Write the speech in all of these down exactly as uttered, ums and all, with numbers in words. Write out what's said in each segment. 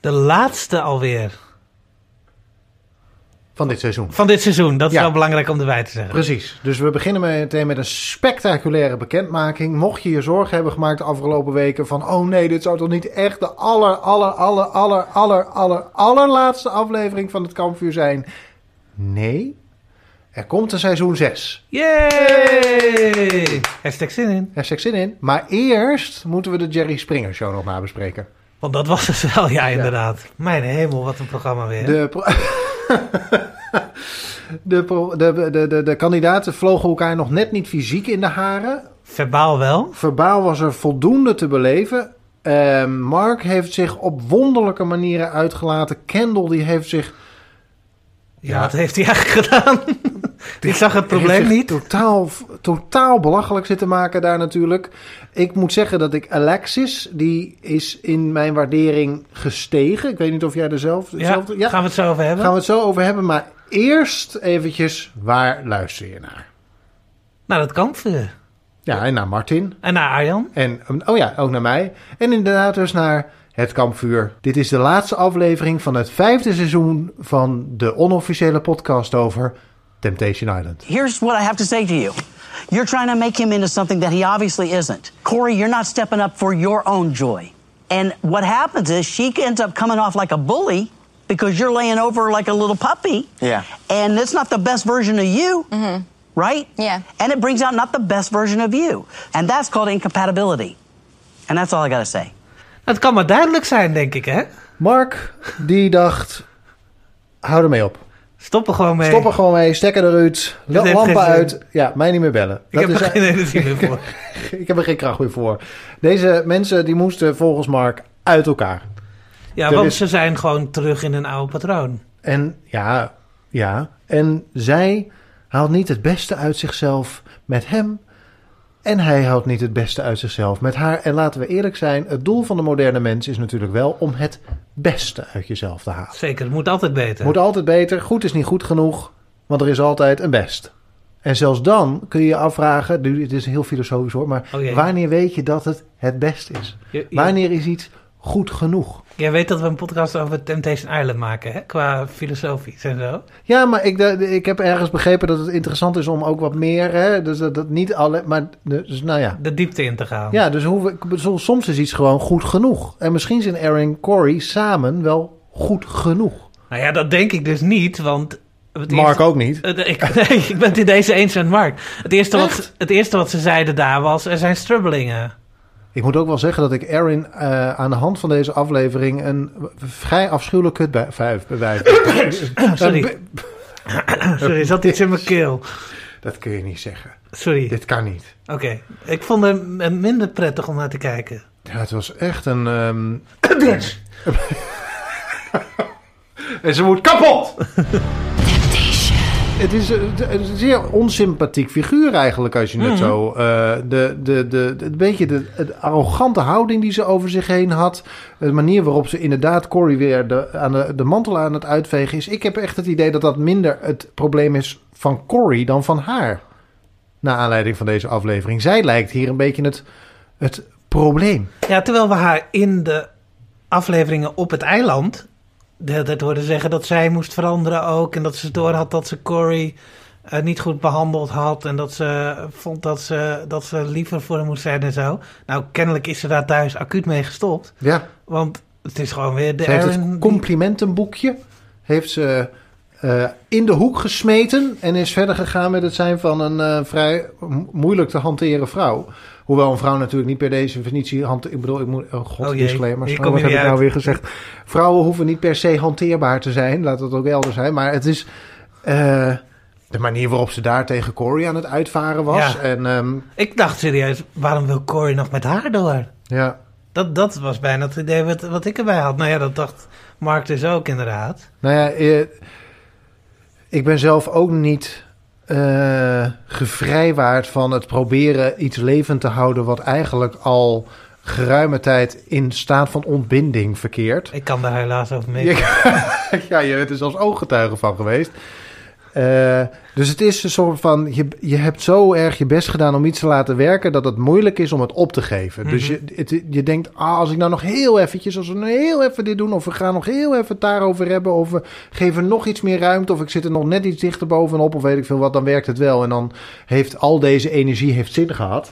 De laatste alweer. Van dit seizoen. Van dit seizoen, dat is ja. wel belangrijk om erbij te zeggen. Precies. Dus we beginnen meteen met een spectaculaire bekendmaking. Mocht je je zorgen hebben gemaakt de afgelopen weken van... oh nee, dit zou toch niet echt de aller, aller, aller, aller, aller, aller, allerlaatste aflevering van het Kampvuur zijn? Nee. Er komt een seizoen zes. Yay! Hashtag zin in. Hashtag zin in. Maar eerst moeten we de Jerry Springer Show nog nabespreken. Want dat was het wel, ja, inderdaad. Ja. Mijn hemel, wat een programma weer. De... Pro- De, de, de, de, de kandidaten vlogen elkaar nog net niet fysiek in de haren. Verbaal wel. Verbaal was er voldoende te beleven. Uh, Mark heeft zich op wonderlijke manieren uitgelaten. Kendall die heeft zich... Ja, ja wat heeft hij eigenlijk gedaan? Die zag het probleem niet. Totaal, totaal belachelijk zitten maken daar natuurlijk. Ik moet zeggen dat ik Alexis, die is in mijn waardering gestegen. Ik weet niet of jij er zelf... Ja, zelf, ja, gaan we het zo over hebben. Gaan we het zo over hebben, maar eerst eventjes, waar luister je naar? Naar het Kampvuur. Ja, en naar Martin. En naar Arjan. En, oh ja, ook naar mij. En inderdaad dus naar het Kampvuur. Dit is de laatste aflevering van het vijfde seizoen van de onofficiële podcast over Temptation Island. Here's what I have to say to you. You're trying to make him into something that he obviously isn't. Corey, you're not stepping up for your own joy. And what happens is she ends up coming off like a bully because you're laying over her like a little puppy. Yeah. And it's not the best version of you. Mm-hmm. Right? Yeah. And it brings out not the best version of you. And that's called incompatibility. And that's all I gotta say. Het kan maar duidelijk zijn, denk ik, hè? Mark, die dacht, hou ermee op. Stop er gewoon mee. Stop er gewoon mee, stekker eruit, lampen uit. Ja, mij niet meer bellen. Ik dat heb er geen energie meer voor. Ik heb er geen kracht meer voor. Deze mensen, die moesten volgens Mark uit elkaar. Ja, er want is... ze zijn gewoon terug in een oude patroon. En ja, ja. En zij haalt niet het beste uit zichzelf met hem. En hij haalt niet het beste uit zichzelf met haar. En laten we eerlijk zijn, het doel van de moderne mens is natuurlijk wel om het beste uit jezelf te halen. Zeker, het moet altijd beter. Het moet altijd beter. Goed is niet goed genoeg, want er is altijd een best. En zelfs dan kun je je afvragen, dit is heel filosofisch hoor, maar oh wanneer weet je dat het het beste is? Je, je, wanneer is iets goed genoeg? Jij weet dat we een podcast over Temptation Island maken, hè? Qua filosofisch en zo. Ja, maar ik, ik heb ergens begrepen dat het interessant is om ook wat meer, hè? Dus dat, dat niet alle, maar dus nou ja. De diepte in te gaan. Ja, dus hoe we, soms is iets gewoon goed genoeg. En misschien zijn Aaron en Corey samen wel goed genoeg. Nou ja, dat denk ik dus niet, want... Het Mark eerste, ook niet. Het, ik, nee, ik ben het in deze eens met Mark. Het eerste, wat, het eerste wat ze zeiden daar was, er zijn strubbelingen. Ik moet ook wel zeggen dat ik Aaron uh, aan de hand van deze aflevering een vrij afschuwelijk kutbewijs... Sorry. Sorry, zat iets in mijn keel. Dat kun je niet zeggen. Sorry. Dit kan niet. Oké, okay. Ik vond het minder prettig om naar te kijken. Ja, het was echt een... Um... en ze moet kapot! Het is een, een zeer onsympathiek figuur eigenlijk als je het mm-hmm. zo... Uh, de, de, de, de, een beetje de, de arrogante houding die ze over zich heen had. De manier waarop ze inderdaad Corey weer de, aan de, de mantel aan het uitvegen is. Ik heb echt het idee dat dat minder het probleem is van Corey dan van haar. Naar aanleiding van deze aflevering. Zij lijkt hier een beetje het, het probleem. Ja, terwijl we haar in de afleveringen op het eiland... de hele tijd hoorde zeggen dat zij moest veranderen ook. En dat ze door had dat ze Corey uh, niet goed behandeld had. En dat ze vond dat ze, dat ze liever voor hem moest zijn en zo. Nou, kennelijk is ze daar thuis acuut mee gestopt. Ja. Want het is gewoon weer de ze Aaron... heeft het complimentenboekje. Heeft ze uh, in de hoek gesmeten. En is verder gegaan met het zijn van een uh, vrij mo- moeilijk te hanteren vrouw. Hoewel een vrouw natuurlijk niet per definitie... Hand, ik bedoel, ik moet... Oh god, oh disclaimers. Oh, wat heb ik nou weer gezegd? Vrouwen hoeven niet per se hanteerbaar te zijn. Laat het ook helder zijn. Maar het is... Uh, de manier waarop ze daar tegen Corey aan het uitvaren was. Ja. En, um, ik dacht serieus, waarom wil Corey nog met haar door? Ja. Dat, dat was bijna het idee wat, wat ik erbij had. Nou ja, dat dacht Mark dus ook inderdaad. Nou ja, uh, ik ben zelf ook niet... Uh, gevrijwaard van het proberen iets levend te houden... wat eigenlijk al geruime tijd in staat van ontbinding verkeert. Ik kan daar helaas over mee. Ja, je bent er zelfs ooggetuige van geweest. Uh, dus het is een soort van... Je, je hebt zo erg je best gedaan om iets te laten werken... dat het moeilijk is om het op te geven. Mm-hmm. Dus je, het, je denkt, ah, als ik nou nog heel eventjes... als we nou heel even dit doen... of we gaan nog heel even het daarover hebben... of we geven nog iets meer ruimte... of ik zit er nog net iets dichter bovenop... of weet ik veel wat, dan werkt het wel. En dan heeft al deze energie heeft zin gehad.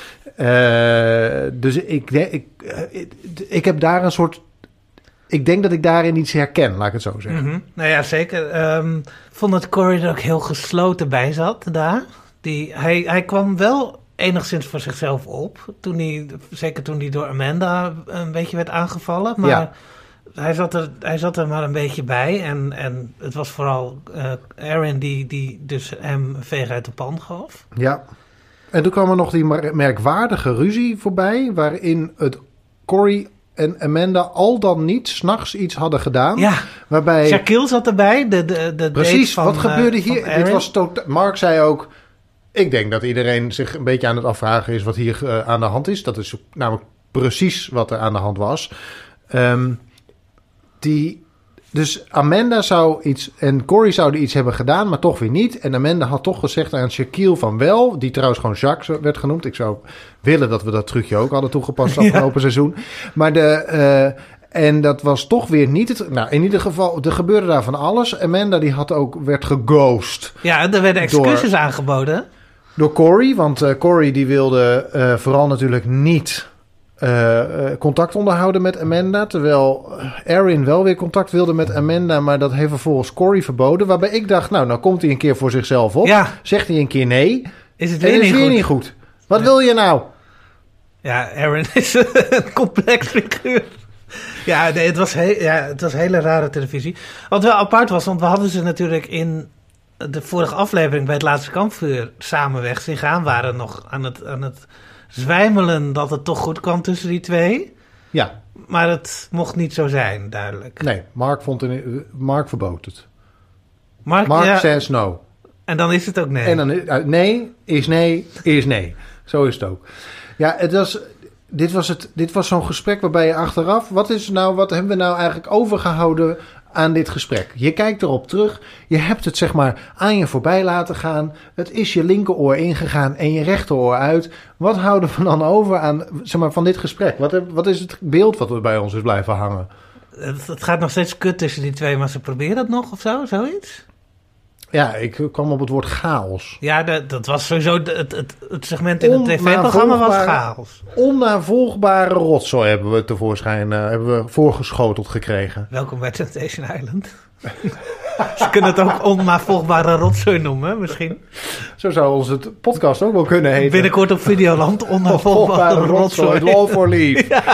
Uh, dus ik, ik, ik, ik heb daar een soort... Ik denk dat ik daarin iets herken, laat ik het zo zeggen. Mm-hmm. Nou ja, zeker. Um, vond dat Corey er ook heel gesloten bij zat daar. Die, hij, hij kwam wel enigszins voor zichzelf op. Toen hij, zeker toen hij door Amanda een beetje werd aangevallen. Maar ja. hij, zat er, hij zat er maar een beetje bij. En, en het was vooral uh, Erin die, die dus hem veeg uit de pan gaf. Ja. En toen kwam er nog die merkwaardige ruzie voorbij... waarin het Corey... en Amanda al dan niet 's nachts iets hadden gedaan. Ja, waarbij... Shaquille zat erbij. De, de, de Precies, van, wat gebeurde uh, hier? Dit was tot... Mark zei ook... Ik denk dat iedereen zich een beetje aan het afvragen is... wat hier uh, aan de hand is. Dat is namelijk precies wat er aan de hand was. Um, die... Dus Amanda zou iets... En Corey zouden iets hebben gedaan, maar toch weer niet. En Amanda had toch gezegd aan Shaquille van wel... Die trouwens gewoon Jacques werd genoemd. Ik zou willen dat we dat trucje ook hadden toegepast afgelopen ja. seizoen. Maar de... Uh, en dat was toch weer niet het... Nou, in ieder geval, er gebeurde daar van alles. Amanda die had ook, werd geghost. Ja, er werden excuses door, aangeboden. Door Corey, want uh, Corey die wilde uh, vooral natuurlijk niet... Uh, uh, contact onderhouden met Amanda. Terwijl Erin wel weer contact wilde met Amanda. Maar dat heeft vervolgens Corey verboden. Waarbij ik dacht, nou, nou komt hij een keer voor zichzelf op. Ja. Zegt hij een keer nee. Is het weer, en niet, is weer goed? niet goed. Wat ja. wil je nou? Ja, Erin is een complex figuur. Ja, nee, het was, he- ja, het was hele rare televisie. Wat wel apart was, want we hadden ze natuurlijk in de vorige aflevering... bij het laatste kampvuur samen weg zien gaan. Waren nog aan het... Aan het zwijmelen dat het toch goed kwam tussen die twee. Ja. Maar het mocht niet zo zijn, duidelijk. Nee, Mark, vond een, Mark verbood het. Mark, Mark ja, says no. En dan is het ook nee. En dan uh, nee is nee is nee. Zo is het ook. Ja, het was, dit was, het, dit was zo'n gesprek waarbij je achteraf... Wat, is nou, wat hebben we nou eigenlijk overgehouden aan dit gesprek? Je kijkt erop terug. Je hebt het zeg maar aan je voorbij laten gaan. Het is je linkeroor ingegaan en je rechteroor uit. Wat houden we dan over aan, zeg maar, van dit gesprek? Wat, wat is het beeld wat er bij ons is blijven hangen? Het, het gaat nog steeds kut tussen die twee, maar ze proberen het nog of zo, zoiets? Ja, ik kwam op het woord chaos. Ja, dat, dat was sowieso... Het, het, het segment in het tv-programma was chaos. Onnavolgbare rotzooi hebben we tevoorschijn uh, hebben we voorgeschoteld gekregen. Welkom bij Temptation Island. Ze kunnen het ook onnavolgbare rotzooi noemen, misschien. Zo zou ons het podcast ook wel kunnen heten. Binnenkort op Videoland, onnavolgbare rotzooi. Love for Leave. Ja.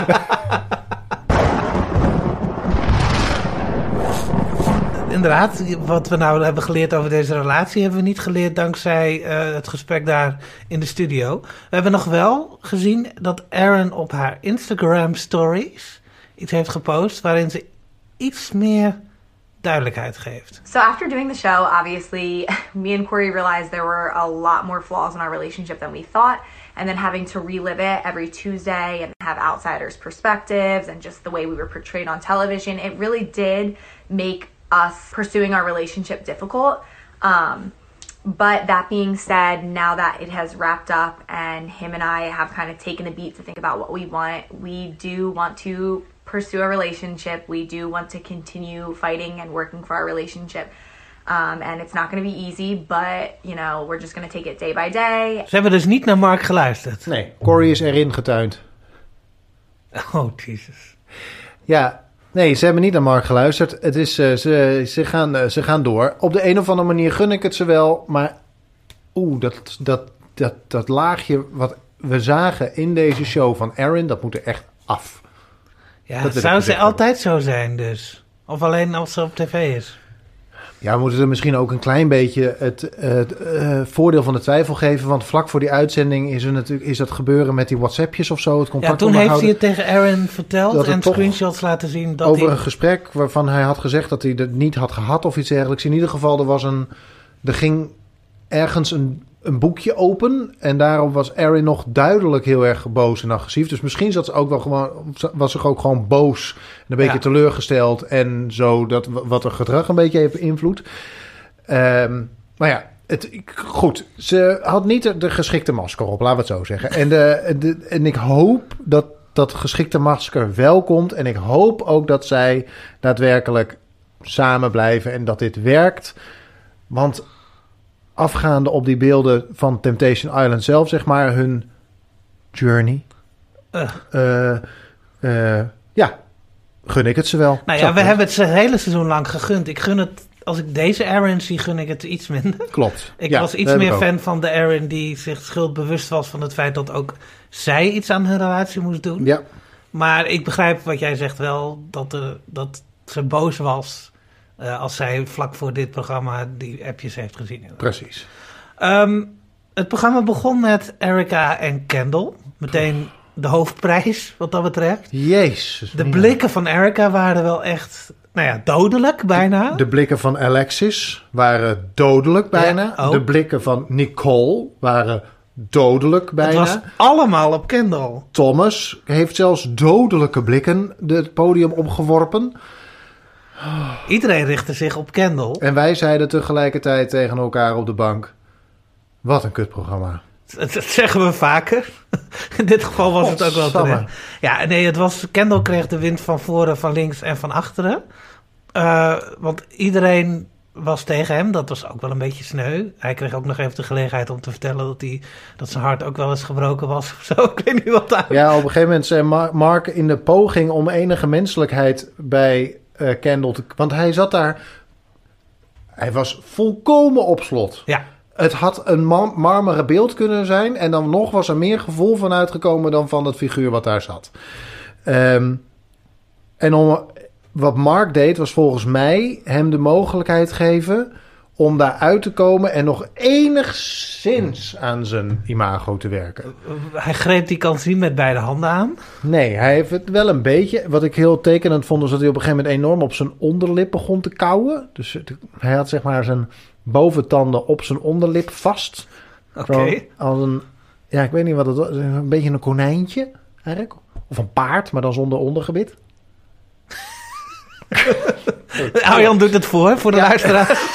Inderdaad, wat we nou hebben geleerd over deze relatie... hebben we niet geleerd dankzij uh, het gesprek daar in de studio. We hebben nog wel gezien dat Erin op haar Instagram stories... iets heeft gepost waarin ze iets meer duidelijkheid geeft. So after doing the show, obviously, me and Corey realized there were a lot more flaws in our relationship than we thought. And then having to relive it every Tuesday and have outsiders' perspectives... and just the way we were portrayed on television, it really did make... us pursuing our relationship difficult. Um, but that being said, now that it has wrapped up and him and I have kind of taken a beat to think about what we want, we do want to pursue a relationship. We do want to continue fighting and working for our relationship. Um, and it's not going to be easy, but, you know, we're just going to take it day by day. Ze hebben dus niet naar Mark geluisterd. Nee, Corey is erin getuind. Oh, Jesus. Ja... Nee, ze hebben niet naar Mark geluisterd. Het is, uh, ze, ze, gaan, uh, ze gaan door. Op de een of andere manier gun ik het ze wel. Maar oeh, dat, dat, dat, dat laagje wat we zagen in deze show van Erin... dat moet er echt af. Ja, dat zou ze altijd zo zijn dus? Of alleen als ze op tv is? Ja, we moeten er misschien ook een klein beetje het, het uh, voordeel van de twijfel geven. Want vlak voor die uitzending is er natuurlijk is dat gebeuren met die WhatsAppjes of zo. Het contact ja, toen heeft hij het tegen Erin verteld en screenshots laten zien. Dat over hij... een gesprek waarvan hij had gezegd dat hij het niet had gehad of iets dergelijks. In ieder geval, er was een, er ging ergens een, een boekje open. En daarop was Erin nog duidelijk heel erg boos en agressief. Dus misschien zat ze ook wel gewoon, was ze ook gewoon boos en een beetje ja. teleurgesteld. En zo, dat wat er gedrag een beetje heeft beïnvloed. Um, maar ja, het, goed. Ze had niet de, de geschikte masker op, laten we het zo zeggen. En, de, de, en ik hoop dat dat geschikte masker wel komt. En ik hoop ook dat zij daadwerkelijk samen blijven en dat dit werkt. Want afgaande op die beelden van Temptation Island zelf, zeg maar, hun journey. Uh. Uh, uh, ja, gun ik het ze wel. Nou ja, we hebben het ze het hele seizoen lang gegund. Ik gun het, als ik deze Aaron zie, gun ik het iets minder. Klopt. Ik ja, was iets meer fan van de Aaron die zich schuldbewust was van het feit dat ook zij iets aan hun relatie moest doen. Ja. Maar ik begrijp wat jij zegt wel, dat, er, dat ze boos was uh, als zij vlak voor dit programma die appjes heeft gezien. Precies. Um, het programma begon met Erica en Kendall. Meteen de hoofdprijs wat dat betreft. Jezus. De blikken van Erica waren wel echt, nou ja, dodelijk bijna. De, de blikken van Alexis waren dodelijk bijna. Ja, de blikken van Nicole waren dodelijk bijna. Het was allemaal op Kendall. Thomas heeft zelfs dodelijke blikken het podium opgeworpen. Iedereen richtte zich op Kendall. En wij zeiden tegelijkertijd tegen elkaar op de bank: wat een kutprogramma. Dat zeggen we vaker. In dit geval was het ook wel terecht. Ja, nee, het was, Kendall kreeg de wind van voren, van links en van achteren. Uh, want iedereen was tegen hem. Dat was ook wel een beetje sneu. Hij kreeg ook nog even de gelegenheid om te vertellen dat, hij, dat zijn hart ook wel eens gebroken was. Of zo. Ik weet niet wat daar... Ja, op een gegeven moment zei Mark in de poging om enige menselijkheid bij uh, Kendall te... Want hij zat daar... Hij was volkomen op slot. Ja. Het had een mar- marmeren beeld kunnen zijn. En dan nog was er meer gevoel van uitgekomen dan van het figuur wat daar zat. Um, en om, wat Mark deed was volgens mij hem de mogelijkheid geven om daaruit te komen en nog enigszins aan zijn imago te werken. Hij greep die kans niet met beide handen aan. Nee, hij heeft het wel een beetje. Wat ik heel tekenend vond, was dat hij op een gegeven moment enorm op zijn onderlip begon te kauwen. Dus hij had zeg maar zijn boventanden op zijn onderlip vast. Oké. Okay. Als een, ja, ik weet niet wat het was. Een beetje een konijntje eigenlijk. Of een paard, maar dan zonder ondergebit. Arjan doet het voor, voor de ja. luisteraars.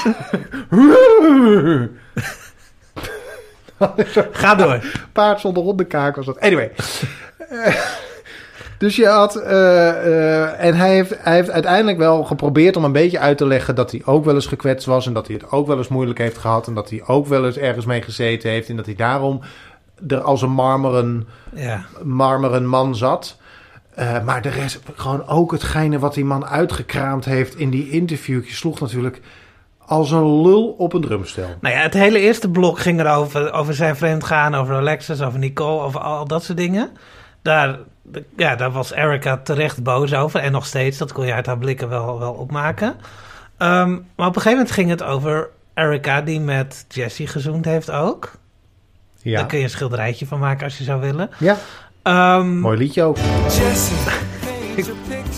Ga door. Paard zonder hondenkaak was dat. Anyway. Uh, dus je had... Uh, uh, en hij heeft, hij heeft uiteindelijk wel geprobeerd om een beetje uit te leggen dat hij ook wel eens gekwetst was en dat hij het ook wel eens moeilijk heeft gehad en dat hij ook wel eens ergens mee gezeten heeft en dat hij daarom er als een marmeren, ja. marmeren man zat. Uh, maar de rest, gewoon ook hetgene wat die man uitgekraamd heeft in die interviewtjes, sloeg natuurlijk als een lul op een drumstel. Nou ja, het hele eerste blok ging erover, over zijn vreemdgaan, over Alexis, over Nicole, over al dat soort dingen. Daar, ja, daar was Erica terecht boos over. En nog steeds, dat kon je uit haar blikken wel, wel opmaken. Um, maar op een gegeven moment ging het over Erica die met Jessie gezoend heeft ook. Ja. Daar kun je een schilderijtje van maken als je zou willen. Ja. Um, Mooi liedje ook. Ik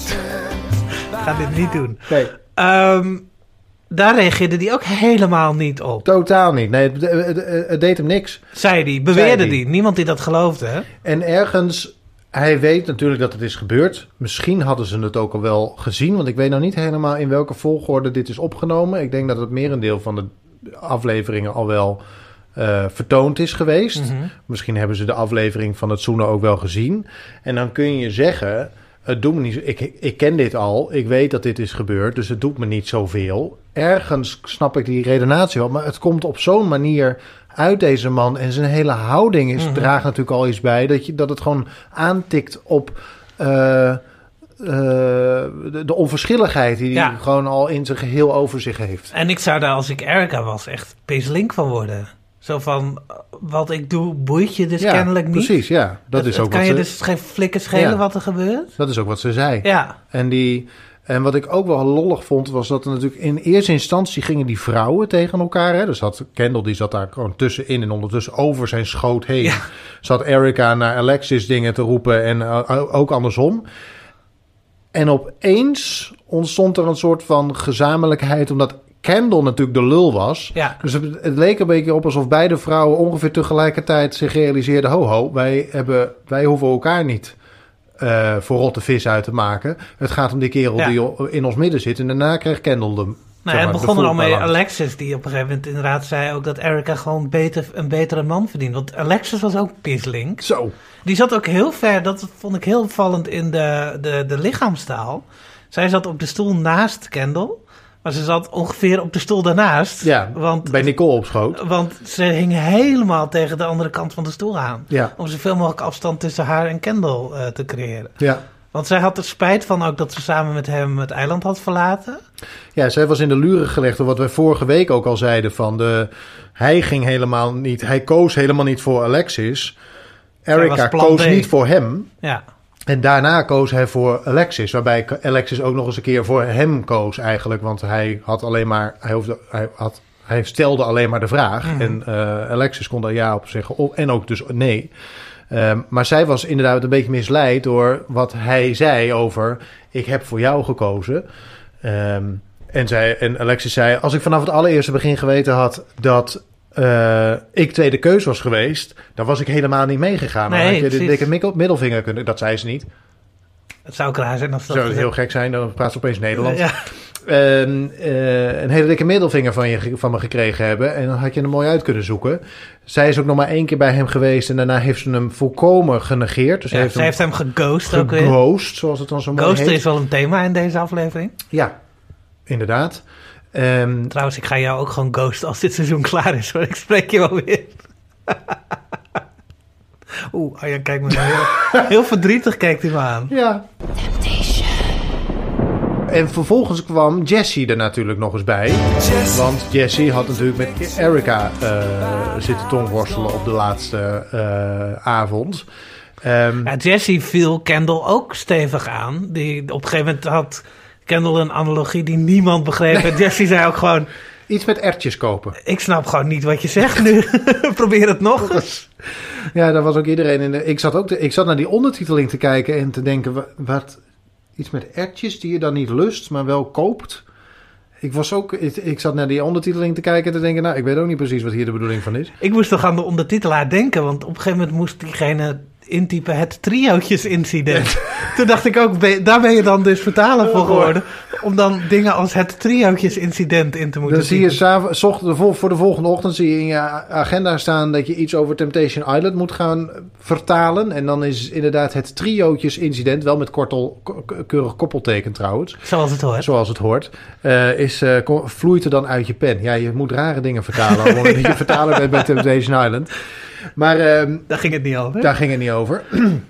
ga dit niet doen. Nee. Um, daar reageerde hij ook helemaal niet op. Totaal niet. Nee, het, het, het, het deed hem niks. Zei hij, beweerde hij. Niemand die dat geloofde. Hè? En ergens, hij weet natuurlijk dat het is gebeurd. Misschien hadden ze het ook al wel gezien. Want ik weet nou niet helemaal in welke volgorde dit is opgenomen. Ik denk dat het merendeel van de afleveringen al wel Uh, vertoond is geweest. Mm-hmm. Misschien hebben ze de aflevering van het zoenen ook wel gezien. En dan kun je zeggen, het doet me niet zo, ik, ik ken dit al, ik weet dat dit is gebeurd, dus het doet me niet zoveel. Ergens snap ik die redenatie wel, maar het komt op zo'n manier uit deze man en zijn hele houding is, mm-hmm. draagt natuurlijk al iets bij, dat, je, dat het gewoon aantikt op Uh, Uh, de, de onverschilligheid die ja. hij gewoon al in zijn geheel over zich heeft. En ik zou daar, als ik Erica was, echt peselink van worden. Zo van, wat ik doe, boeit je dus ja, kennelijk niet. Precies, ja. Dat het, is ook het kan wat je ze, dus geen flikken schelen ja, wat er gebeurt. Dat is ook wat ze zei. Ja. En, die, en wat ik ook wel lollig vond, was dat er natuurlijk in eerste instantie gingen die vrouwen tegen elkaar. Hè? Dus had Kendall, die zat daar gewoon tussenin en ondertussen over zijn schoot heen. Ja. Zat Erica naar Alexis dingen te roepen en uh, ook andersom. En opeens ontstond er een soort van gezamenlijkheid, omdat Kendall natuurlijk de lul was. Ja. Dus het, het leek een beetje op alsof beide vrouwen ongeveer tegelijkertijd zich realiseerden, ho ho, wij, hebben, wij hoeven elkaar niet uh, voor rotte vis uit te maken. Het gaat om die kerel ja. die in ons midden zit. En daarna kreeg Kendall de Nou, het begon er al mee Alexis, die op een gegeven moment inderdaad zei ook dat Erica gewoon beter, een betere man verdient. Want Alexis was ook pisslink. Zo. Die zat ook heel ver, dat vond ik heel opvallend in de, de, de lichaamstaal. Zij zat op de stoel naast Kendall, maar ze zat ongeveer op de stoel daarnaast. Ja, want, bij Nicole op schoot. Want ze hing helemaal tegen de andere kant van de stoel aan. Ja. Om zoveel mogelijk afstand tussen haar en Kendall uh, te creëren. Ja. Want zij had er spijt van ook dat ze samen met hem het eiland had verlaten. Ja, zij was in de luren gelegd door wat wij vorige week ook al zeiden van de... Hij ging helemaal niet... Hij koos helemaal niet voor Alexis. Erica koos B. niet voor hem. Ja. En daarna koos hij voor Alexis. Waarbij Alexis ook nog eens een keer voor hem koos eigenlijk. Want hij had alleen maar... Hij, hoefde, hij, had, hij stelde alleen maar de vraag. Mm. En uh, Alexis kon daar ja op zeggen. Of, en ook dus nee. Um, maar zij was inderdaad een beetje misleid door wat hij zei over... Ik heb voor jou gekozen. Um, en, zij, en Alexis zei... Als ik vanaf het allereerste begin geweten had dat... Uh, ik tweede keus was geweest, dan was ik helemaal niet meegegaan. Dan nee, had je de dikke middelvinger kunnen... Dat zei ze niet. Het zou ook raar zijn als dat... Zou het heel gek zijn, dan praat ze opeens Nederlands. Ja. Uh, uh, een hele dikke middelvinger van, je, van me gekregen hebben. En dan had je hem mooi uit kunnen zoeken. Zij is ook nog maar één keer bij hem geweest. En daarna heeft ze hem volkomen genegeerd. Dus ja, heeft ze hem heeft hem geghost ook weer. Geghost, zoals het dan zo mooi heet. Ghosten is wel een thema in deze aflevering. Ja, inderdaad. Um, Trouwens, ik ga jou ook gewoon ghosten als dit seizoen klaar is. Hoor. Ik spreek je wel weer. Oeh, Arjan kijkt me heel, heel verdrietig kijkt hij me aan. Ja. Temptation. En vervolgens kwam Jessie er natuurlijk nog eens bij. Jessie. Want Jessie had natuurlijk met Erica uh, zitten tongworstelen op de laatste uh, avond. Um, ja, Jessie viel Kendall ook stevig aan. Die op een gegeven moment had... Kendall een analogie die niemand begreep. Nee. Jessie zei ook gewoon... Iets met ertjes kopen. Ik snap gewoon niet wat je zegt nu. Probeer het nog eens. Ja, daar was ook iedereen in de... Ik zat, ook de, ik zat naar die ondertiteling te kijken en te denken... Wat, iets met ertjes die je dan niet lust, maar wel koopt. Ik was ook... Ik, ik zat naar die ondertiteling te kijken en te denken... Nou, ik weet ook niet precies wat hier de bedoeling van is. Ik moest toch aan de ondertitelaar denken. Want op een gegeven moment moest diegene... intypen het triootjesincident. Toen dacht ik ook, ben, daar ben je dan dus vertaler voor geworden. Om dan dingen als het triootjesincident in te moeten dan zie je s'avonds, voor de volgende ochtend zie je in je agenda staan dat je iets over Temptation Island moet gaan vertalen. En dan is inderdaad het triootjesincident, wel met kortel, keurig koppelteken trouwens. Zoals het hoort. Zoals het hoort. Uh, is, uh, vloeit er dan uit je pen. Ja, je moet rare dingen vertalen. Omdat ja. je vertaler bent bij Temptation Island. Maar uh, daar ging het niet over. Daar ging het niet over.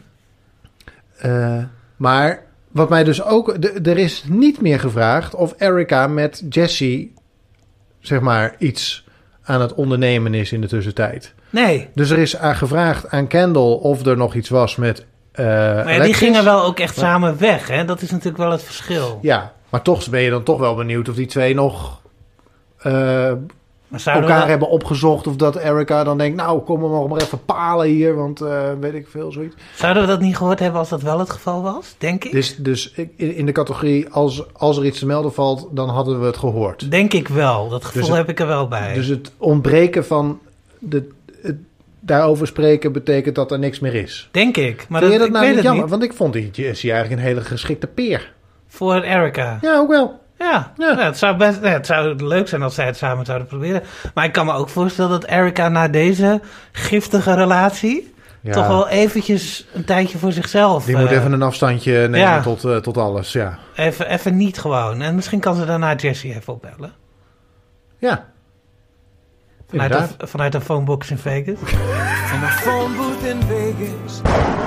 uh, maar wat mij dus ook... D- er is niet meer gevraagd of Erica met Jessie... zeg maar iets aan het ondernemen is in de tussentijd. Nee. Dus er is aan gevraagd aan Kendall of er nog iets was met uh, Maar ja, die gingen wel ook echt maar, samen weg, hè? Dat is natuurlijk wel het verschil. Ja, maar toch ben je dan toch wel benieuwd of die twee nog... Uh, elkaar we... hebben opgezocht of dat Erica dan denkt... nou, kom we maar even palen hier, want uh, weet ik veel, zoiets. Zouden we dat niet gehoord hebben als dat wel het geval was, denk ik? Dus, dus in, in de categorie, als, als er iets te melden valt, dan hadden we het gehoord. Denk ik wel, dat gevoel dus het, heb ik er wel bij. Dus het ontbreken van de, het daarover spreken betekent dat er niks meer is. Denk ik. Maar Vind dat, je dat ik nou niet jammer? Niet. Want ik vond die Jessie eigenlijk een hele geschikte peer. Voor Erica? Ja, ook wel. Ja, ja. ja het, zou best, ja, het zou leuk zijn als zij het samen zouden proberen. Maar ik kan me ook voorstellen dat Erica na deze giftige relatie... Ja. toch wel eventjes een tijdje voor zichzelf... Die uh, moet even een afstandje nemen ja. tot, uh, tot alles, ja. Even, even niet gewoon. En misschien kan ze daarna Jessie even opbellen. Ja. Vanuit een, vanuit een phonebox in Vegas. Van een phonebooth in Vegas.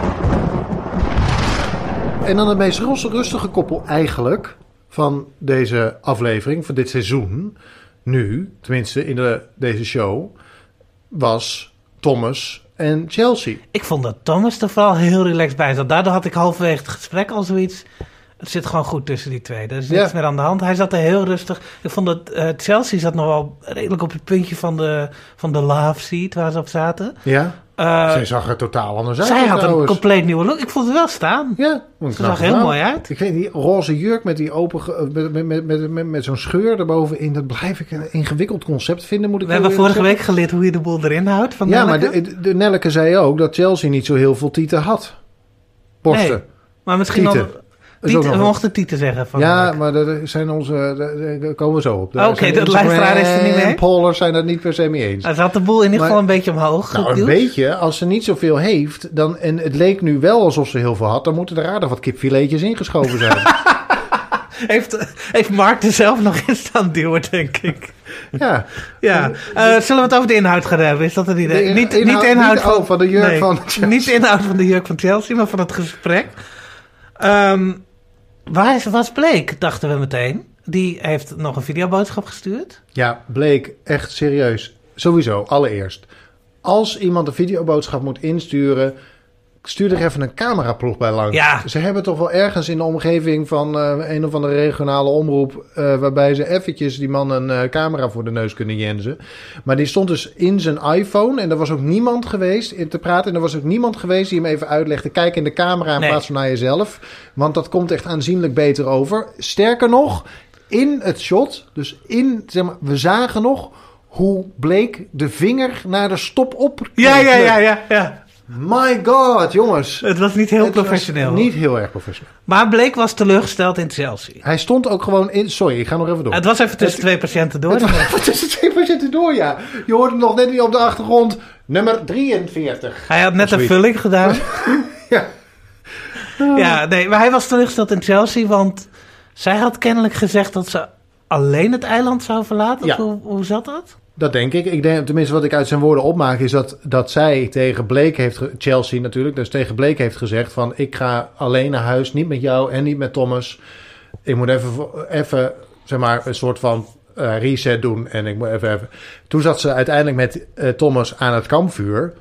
En dan het meest rustige koppel eigenlijk... van deze aflevering, van dit seizoen, nu, tenminste in de, deze show, was Thomas en Chelsea. Ik vond dat Thomas er vooral heel relaxed bij zat. Daardoor had ik halverwege het gesprek al zoiets... Het zit gewoon goed tussen die twee. Er is niks ja. meer aan de hand. Hij zat er heel rustig. Ik vond dat uh, Chelsea zat nog wel redelijk op het puntje van de, van de love seat waar ze op zaten. Ja. Uh, zij zag er totaal anders uit. Zij had trouwens. een compleet nieuwe look. Ik vond het wel staan. Ja, ze zag er heel mooi uit. Ik weet die roze jurk met die open met, met, met, met, met, met zo'n scheur erbovenin. Dat blijf ik een ingewikkeld concept vinden. Moet ik We hebben vorige week geleerd hoe je de boel erin houdt. Van ja, Nelleke. maar de, de Nelleke zei ook dat Chelsea niet zo heel veel tieten had. Borsten. Nee, maar misschien tieten. Al, is ook Tiet, nog we een- mochten Tieten zeggen. Van Ja, Mark. maar daar zijn onze, daar- daar komen we zo op. Daar Oké, zijn de Instagram luisteraar is er niet mee? en Pollers zijn het niet per se mee eens. Hij had de boel in ieder Maar- geval een beetje omhoog Nou, een geduwd. beetje. Als ze niet zoveel heeft, dan, en het leek nu wel alsof ze heel veel had, dan moeten er aardig wat kipfiletjes ingeschoven zijn. Heeft, heeft Mark er zelf nog in staan duwen, denk ik. Ja. Ja. Eh, zullen we het over de inhoud gaan hebben? Is dat een idee? De in- niet, inhoud- niet de inhoud niet, van, oh, van de jurk nee, van Chelsea. Niet de inhoud van de jurk van Chelsea, maar van het gesprek. Ehm, waar is, was Blake, dachten we meteen. Die heeft nog een videoboodschap gestuurd. Ja, bleek echt serieus. Sowieso, allereerst. Als iemand een videoboodschap moet insturen, stuur er even een cameraploeg bij langs. Ja. Ze hebben toch wel ergens in de omgeving van eh, een of andere regionale omroep, eh, waarbij ze eventjes die man een eh, camera voor de neus kunnen jensen. Maar die stond dus in zijn iPhone en er was ook niemand geweest in te praten. En er was ook niemand geweest die hem even uitlegde. Kijk in de camera in Nee. plaats van naar jezelf. Want dat komt echt aanzienlijk beter over. Sterker nog, in het shot, dus in, zeg maar, we zagen nog hoe Blake de vinger naar de stop op. Ja, ja, ja, ja, ja. My god, jongens. Het was niet heel Het was professioneel. Niet heel erg professioneel. Maar Blake was teleurgesteld in Chelsea. Hij stond ook gewoon in... Sorry, ik ga nog even door. Het was even tussen twee patiënten door. Het was tussen twee patiënten door, ja. Je hoorde nog net niet op de achtergrond. Nummer drieënveertig. Hij had net Of een zoiets. vulling gedaan. Ja. Ja, nee, maar hij was teleurgesteld in Chelsea, want zij had kennelijk gezegd dat ze alleen het eiland zou verlaten. Ja. Of hoe, hoe zat dat? Dat denk ik. Ik denk, tenminste, wat ik uit zijn woorden opmaak, is dat, dat zij tegen Blake heeft... ge- Chelsea natuurlijk, dus tegen Blake heeft gezegd van... ik ga alleen naar huis, niet met jou en niet met Thomas. Ik moet even, vo- even zeg maar, een soort van eh, reset doen. En ik moet even, even... Toen zat ze uiteindelijk met eh, Thomas aan het kampvuur.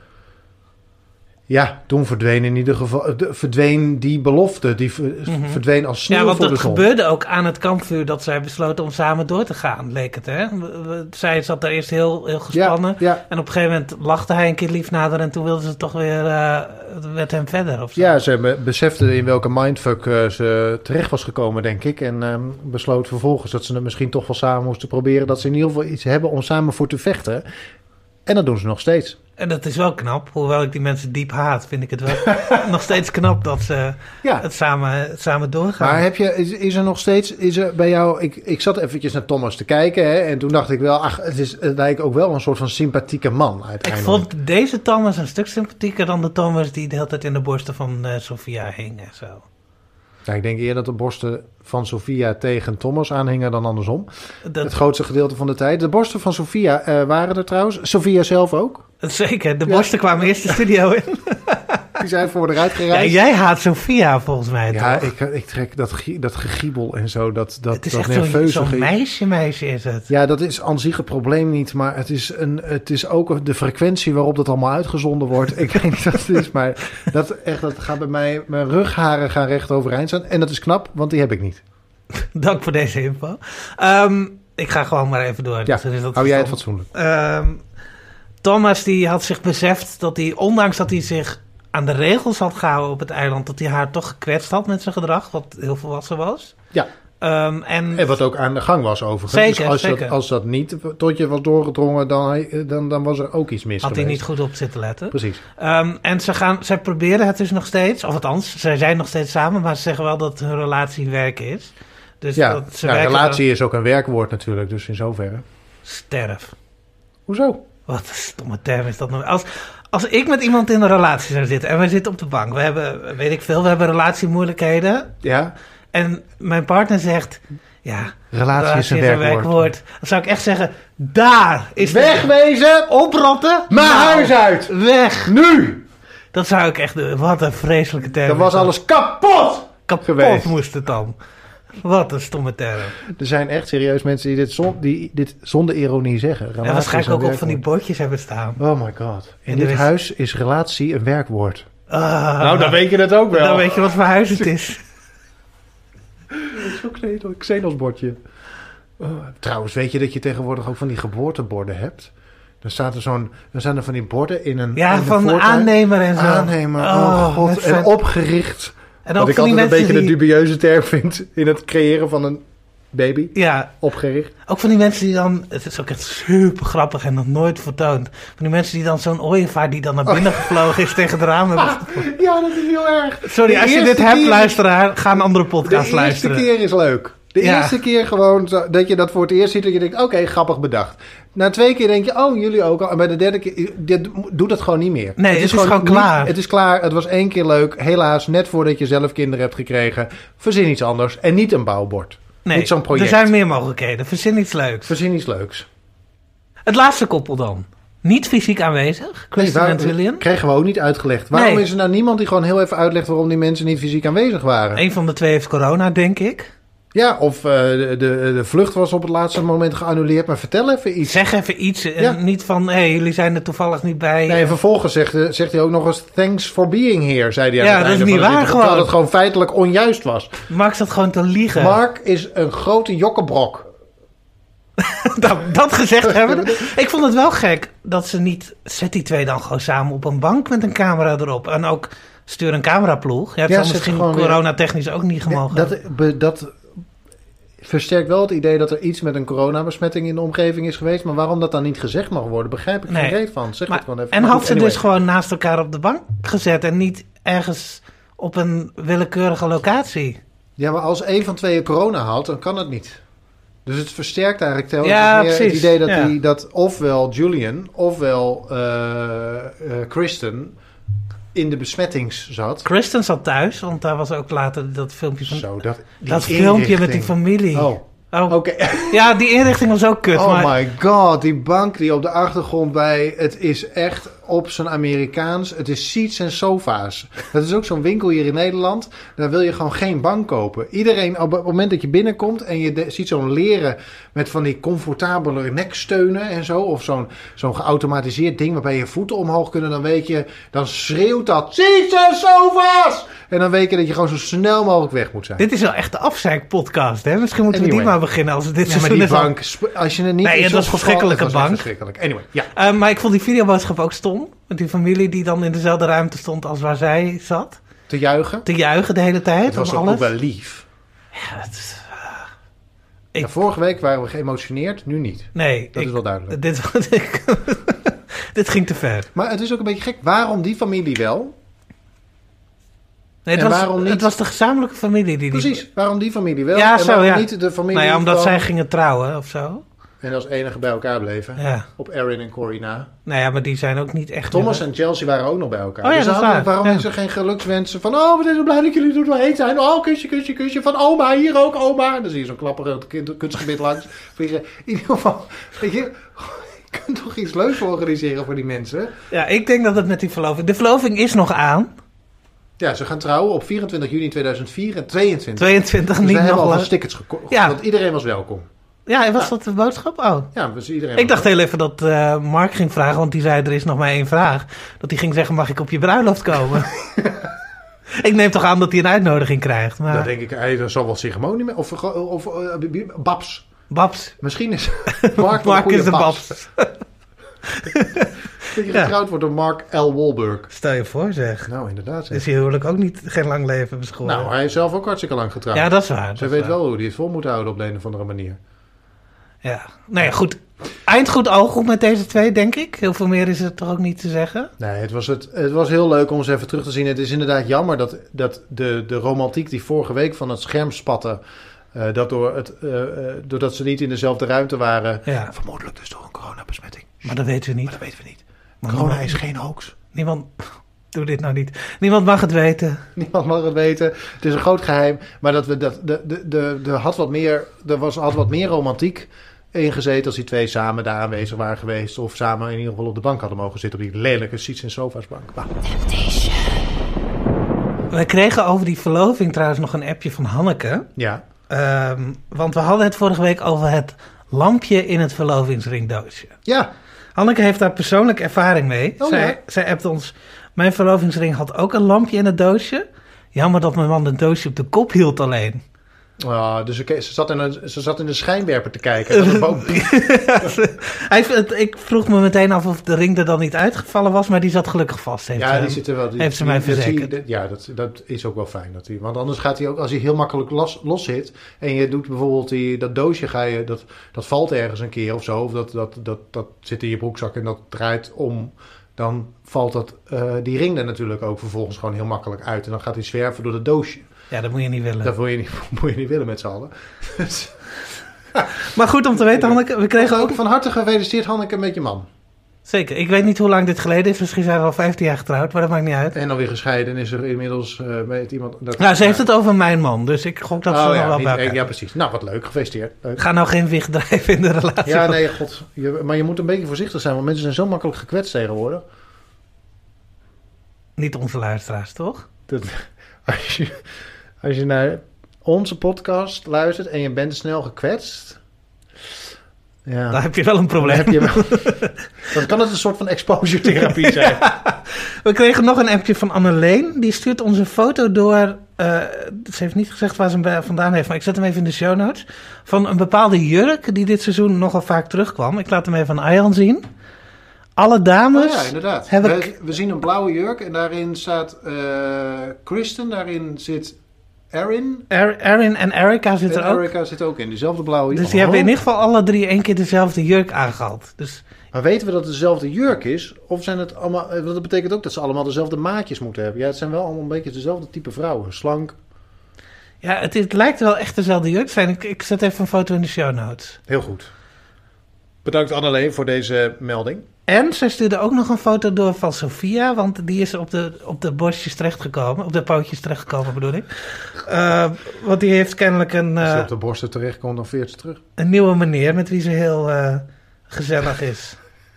Ja, toen verdween in ieder geval... de- verdween die belofte. Die ver- verdween als sneeuw Ja, want voor de het zon. gebeurde ook aan het kampvuur dat zij besloten om samen door te gaan, leek het, hè? We- we- Zij zat daar eerst heel, heel gespannen. Ja, ja. En op een gegeven moment lachte hij een keer lief nader en toen wilde ze toch weer eh, met hem verder of zo. Ja, ze be- besefte in welke mindfuck eh, ze terecht was gekomen, denk ik. En ehm, besloot vervolgens dat ze het misschien toch wel samen moesten proberen. Dat ze in ieder geval iets hebben om samen voor te vechten. En dat doen ze nog steeds. En dat is wel knap. Hoewel ik die mensen diep haat, vind ik het wel nog steeds knap dat ze Ja. het samen, het samen doorgaan. Maar heb je, is, is er nog steeds, is er bij jou... Ik, ik zat eventjes naar Thomas te kijken, hè, en toen dacht ik wel... Ach, het, is, het lijkt ook wel een soort van sympathieke man Ik uiteindelijk. vond deze Thomas een stuk sympathieker dan de Thomas die de hele tijd in de borsten van uh, Sofia hing en zo. Ja, ik denk eerder dat de borsten van Sofia tegen Thomas aanhingen dan andersom. Dat, Het grootste gedeelte van de tijd. De borsten van Sofia uh, waren er trouwens. Sofia zelf ook. Zeker, de Ja. borsten kwamen eerst de studio in. Die zijn voor eruit Ja, gereisd. jij haat Sofia volgens mij Ja, toch? ik, ik trek dat, gie- dat gegiebel en zo, dat, dat, het is dat echt zo'n nerveuze zo'n ge- meisje, meisje is het. Ja, dat is aan zich het probleem niet, maar het is, een, het is ook de frequentie waarop dat allemaal uitgezonden wordt. Ik weet niet wat het is, maar dat, echt, dat gaat bij mij, mijn rugharen gaan recht overeind staan. En dat is knap, want die heb ik niet. Dank voor deze info. Ehm, ik ga gewoon maar even door. Ja, Dus dan is dat hou jij het verstandig. fatsoenlijk. Ehm, Thomas die had zich beseft dat hij, ondanks dat hij zich aan de regels had gehouden op het eiland, dat hij haar toch gekwetst had met zijn gedrag, wat heel volwassen was. Ja, Ehm, en en wat ook aan de gang was overigens. Zeker, dus als, zeker. Dat, als dat niet tot je was doorgedrongen, dan, dan, dan was er ook iets mis had hij geweest. niet goed op zitten letten. Precies. Ehm, en ze gaan, zij proberen het dus nog steeds, of althans, zij zijn nog steeds samen, maar ze zeggen wel dat hun relatie werk is. Dus Ja, dat ze ja werken relatie is ook een werkwoord natuurlijk, dus in zoverre. wel- Sterf. Hoezo? Wat een stomme term is dat nou. Als, als ik met iemand in een relatie zou zitten en we zitten op de bank, we hebben, weet ik veel, we hebben relatiemoeilijkheden. Ja, En mijn partner zegt, ja, relatie is een werkwoord. Dan zou ik echt zeggen, daar is de- Wegwezen! oprotten. Mijn Nou, huis uit! Weg. Nu! Dat zou ik echt doen. Wat een vreselijke term. Dan was is dat. alles kapot! kapot geweest. moest het dan. Wat een stomme term. Er zijn echt serieus mensen die dit, zon, die dit zonder ironie zeggen. Relatie En waarschijnlijk is ook een op van die werkwoord. bordjes hebben staan. Oh my god. In En dit er is- huis is relatie een werkwoord. Ah, Nou, dan weet je het ook wel. Dan weet je wat voor huis het is. Zo'n Xenos-bordje. Oh, trouwens, weet je dat je tegenwoordig ook van die geboorteborden hebt? Dan, staat er zo'n, dan zijn er van die borden in een Ja, in een van voortuin. aannemer en zo. Aannemer, oh, Oh, god. met En zijn- opgericht. En Wat ook ik van die altijd een mensen beetje die... een dubieuze term vind in het creëren van een baby Ja, opgericht. ook van die mensen die dan... Het is ook echt super grappig en nog nooit vertoond. Van die mensen die dan zo'n ooievaar die dan naar binnen gevlogen is tegen de ramen hebben gevlogen. Ja, dat is heel erg. Sorry, De als je eerste dit hebt, keer- luisteraar, ga een andere De podcast eerste luisteren. keer is leuk. De Ja. eerste keer gewoon zo, dat je dat voor het eerst ziet. Dat je denkt, oké, grappig bedacht. Na twee keer denk je, oh, jullie ook al. En bij de derde keer, dit, doe dat gewoon niet meer. Nee, het is gewoon niet- klaar. Het is klaar. Het was één keer leuk. Helaas, net voordat je zelf kinderen hebt gekregen. Verzin iets anders. En niet een bouwbord. Nee, niet zo'n project. er zijn meer mogelijkheden. Verzin iets leuks. Verzin iets leuks. Het laatste koppel dan. Niet fysiek aanwezig, Kristen Nee, en waar- Julian. Kregen we ook niet uitgelegd. Waarom Nee. is er nou niemand die gewoon heel even uitlegt waarom die mensen niet fysiek aanwezig waren? Eén van de twee heeft corona, denk ik. Ja, of uh, de, de, de vlucht was op het laatste moment geannuleerd. Maar vertel even iets. Zeg even iets. en Ja. Niet van, hé, hey, jullie zijn er toevallig niet bij. Nee, en vervolgens zegt, eh, zegt hij ook nog eens... Thanks for being here, zei hij aan Ja, het dat is einde niet van het waar interview, terwijl gewoon. het gewoon feitelijk onjuist was. Max dat gewoon te liegen. Mark is een grote jokkenbrok. dat, dat gezegd hebben. Ik vond het wel gek dat ze niet... Zet die twee dan gewoon samen op een bank met een camera erop. En ook stuur een cameraploeg. Ja, het Ja, zal zet misschien gewoon weer- coronatechnisch ook niet Ja, gemogen. dat, be- dat versterkt wel het idee dat er iets met een coronabesmetting in de omgeving is geweest. Maar waarom dat dan niet gezegd mag worden, begrijp ik Nee. geen reet van. Zeg Maar- het gewoon even. en Maar had goed, ze anyway. dus gewoon naast elkaar op de bank gezet en niet ergens op een willekeurige locatie. Ja, maar als één van tweeën corona had, dan kan het niet. Dus het versterkt eigenlijk telkens Ja, meer het precies. idee dat, Ja. die, dat ofwel Julian ofwel uh, uh, Kristen in de besmettings zat. Kristen zat thuis, want daar was ook later dat filmpje van... Zo, dat, die dat filmpje met die inrichting. familie. Oh, Oh. oké. Ja, die inrichting was ook kut. Oh maar my god, die bank die op de achtergrond bij... Het is echt op zijn Amerikaans. Het is seats en sofa's. Dat is ook zo'n winkel hier in Nederland. Daar wil je gewoon geen bank kopen. Iedereen, op het moment dat je binnenkomt... en je de- ziet zo'n leren met van die comfortabele neksteunen en zo... of zo'n zo'n geautomatiseerd ding waarbij je voeten omhoog kunnen... dan weet je, dan schreeuwt dat... Seats en sofa's! En dan weet je dat je gewoon zo snel mogelijk weg moet zijn. dit is wel echt de afzeikpodcast, hè? Misschien moeten we Anyway. die maar beginnen als we dit Ja, maar seizoen die is al- bank, sp- als je het niet... Nee, in het zo'n was een geval- verschrikkelijke het was echt bank. verschrikkelijk. Anyway, ja. Eh, maar ik vond die videoboodschap ook stom. Met die familie die dan in dezelfde ruimte stond als waar zij zat. Te juichen. Te juichen de hele tijd. Het was om ook alles. wel lief. Ja, het is- Ik- Ja, vorige week waren we geëmotioneerd, nu niet. Nee. Dat ik- is wel duidelijk. Dit, ik- dit ging te ver. Maar het is ook een beetje gek. Waarom die familie wel? Nee, het, En was, waarom niet? het was de gezamenlijke familie die... die Precies, waarom die familie wel? Ja, en zo, waarom ja. niet de familie Nou ja, omdat van- zij gingen trouwen of zo. En als enige bij elkaar bleven. Ja. Op Erin en Corey na. Nou ja, maar die zijn ook niet echt... Thomas en Chelsea waren ook nog bij elkaar. Oh ja, dus dat is hadden- waar. waarom Ja. is er geen gelukswensen van... Oh, we zijn zo blij dat jullie er doorheen zijn. Oh, kusje, kusje, kusje. Van oma, hier ook oma. Dan zie je zo'n klapperend kind- kunstgebied langs vliegen. In ieder geval, weet je... Je kunt toch iets leuks organiseren voor die mensen? Ja, ik denk dat het met die verloving... De verloving is nog aan. Ja, ze gaan trouwen op vierentwintig juni tweeduizend vier en tweeëntwintig. tweeëntwintig, Dus niet we hebben nog alvast lang. tickets gekocht. Ja. Want iedereen was welkom. Ja, en was dat de boodschap? Oh. Ja, dus iedereen Ik was dacht heel even dat eh, Mark ging vragen, want die zei er is nog maar één vraag. Dat hij ging zeggen, mag ik op je bruiloft komen? Ik neem toch aan dat hij een uitnodiging krijgt. Maar Dan denk ik, hey, er zal wel ceremonie mee. Of, of, of uh, Babs. Babs. Misschien is Mark, Mark een is de goede Babs. Dat je Ja. getrouwd wordt door Mark L. Wahlberg. Stel je voor zeg. Nou, inderdaad. zeg. Is je huwelijk ook niet geen lang leven beschoren? Nou, hij is zelf ook hartstikke lang getrouwd. ja, dat is waar. dat Ze is weet waar. wel hoe hij het vol moet houden op de een of andere manier. Ja. Nou ja, goed. Eind goed, al goed met deze twee, denk ik. Heel veel meer is er toch ook niet te zeggen. Nee, het was, het, het was heel leuk om eens even terug te zien. Het is inderdaad jammer dat, dat de, de romantiek die vorige week van het scherm spatte... Uh, dat door het, uh, uh, doordat ze niet in dezelfde ruimte waren... Ja. Vermoedelijk dus door een coronabesmetting. Maar dat weten we niet. Maar dat weten we niet. Maar Corona niemand- is geen hoax. Niemand... Doe dit nou niet. Niemand mag het weten. Niemand mag het weten. Het is een groot geheim. Maar dat we dat de, de, de, de had wat meer, er was, had wat meer romantiek ingezeten als die twee samen daar aanwezig waren geweest. Of samen in ieder geval op de bank hadden mogen zitten. Op die lelijke seats en sofa's bank. Bah. We kregen over die verloving trouwens nog een appje van Hanneke. Ja. Um, want we hadden het vorige week over het lampje in het verlovingsringdoosje. Ja. Hanneke heeft daar persoonlijke ervaring mee. Oh, zij, ja. zij appt ons, mijn verlovingsring had ook een lampje in het doosje. Jammer dat mijn man het doosje op de kop hield alleen. Oh, dus ze, ze, zat in een, ze zat in de schijnwerper te kijken. Dat boom... Hij, ik vroeg me meteen af of de ring er dan niet uitgevallen was, maar die zat gelukkig vast. Heeft ja, ze, die zit er wel. Die, heeft ze mij die, verzekerd. Dat, ja, dat, dat is ook wel fijn. Dat hij, want anders gaat hij ook, als hij heel makkelijk los, los zit en je doet bijvoorbeeld die, dat doosje, ga je, dat, dat valt ergens een keer of zo, of dat, dat, dat, dat zit in je broekzak en dat draait om, dan valt dat, uh, die ring er natuurlijk ook vervolgens gewoon heel makkelijk uit. En dan gaat hij zwerven door het doosje. Ja, dat moet je niet willen. Dat wil je niet, moet je niet willen met z'n allen. Maar goed om te weten, Hanneke, we kregen ook... Van harte gefeliciteerd, Hanneke, met je man. Zeker. Ik weet niet hoe lang dit geleden is. Misschien zijn we al vijftien jaar getrouwd, maar dat maakt niet uit. En dan weer gescheiden is er inmiddels uh, met iemand... Dat, nou, ze heeft het over mijn man, dus ik gok dat oh, ze ja, nog wel niet, bij elkaar. Ja, precies. Nou, wat leuk. Gefeliciteerd. Leuk. Ga nou geen wicht drijven in de relatie. Ja, nee, god. Je, maar je moet een beetje voorzichtig zijn, want mensen zijn zo makkelijk gekwetst tegenwoordig. Niet onze luisteraars, toch? Dat, als, je, als je naar onze podcast luistert en je bent snel gekwetst... Ja. Dan heb je wel een probleem. Dan, heb je wel, dan kan het een soort van exposure therapie zijn. Ja. We kregen nog een appje van Anneleen. Die stuurt ons een foto door... Uh, ze heeft niet gezegd waar ze hem vandaan heeft, maar ik zet hem even in de show notes. Van een bepaalde jurk die dit seizoen nogal vaak terugkwam. Ik laat hem even aan Ayhan zien. Alle dames... Oh ja, inderdaad. Hebben... We, we zien een blauwe jurk en daarin staat uh, Kristen. Daarin zit Erin. Erin en Erica zitten en ook. Erica zit ook in, diezelfde blauwe jurk. Dus die oh. hebben in ieder geval alle drie één keer dezelfde jurk aangehad. Dus... Maar weten we dat het dezelfde jurk is? Of zijn het allemaal... Want dat betekent ook dat ze allemaal dezelfde maatjes moeten hebben. Ja, het zijn wel allemaal een beetje dezelfde type vrouwen. Slank. Ja, het, het lijkt wel echt dezelfde jurk te zijn. Ik, ik zet even een foto in de show notes. Heel goed. Bedankt Anneleen voor deze melding. En zij stuurde ook nog een foto door van Sophia, want die is op de, op de borstjes terechtgekomen. Op de pootjes terechtgekomen, bedoel ik. Uh, want die heeft kennelijk een... Uh, Als je op de borsten terechtkomt, dan veert ze terug. Een nieuwe meneer met wie ze heel uh, gezellig is.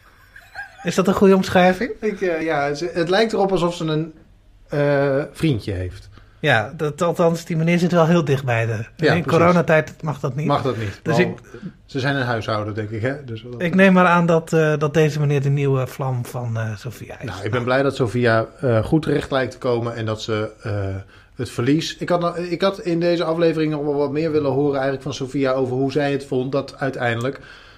Is dat een goede omschrijving? Ik, uh, ja, het, het lijkt erop alsof ze een uh, vriendje heeft. Ja, dat, althans, die meneer zit wel heel dicht bij de. Ja, in coronatijd mag dat niet. Mag dat niet. Dus Wel, ik, ze zijn een huishouden, denk ik. Hè? Dus dat, ik neem maar aan dat, uh, dat deze meneer de nieuwe vlam van uh, Sophia is. Nou, ik ben blij dat Sophia uh, goed terecht lijkt te komen en dat ze uh, het verlies... Ik had, ik had in deze aflevering nog wel wat meer willen horen eigenlijk van Sophia over hoe zij het vond dat uiteindelijk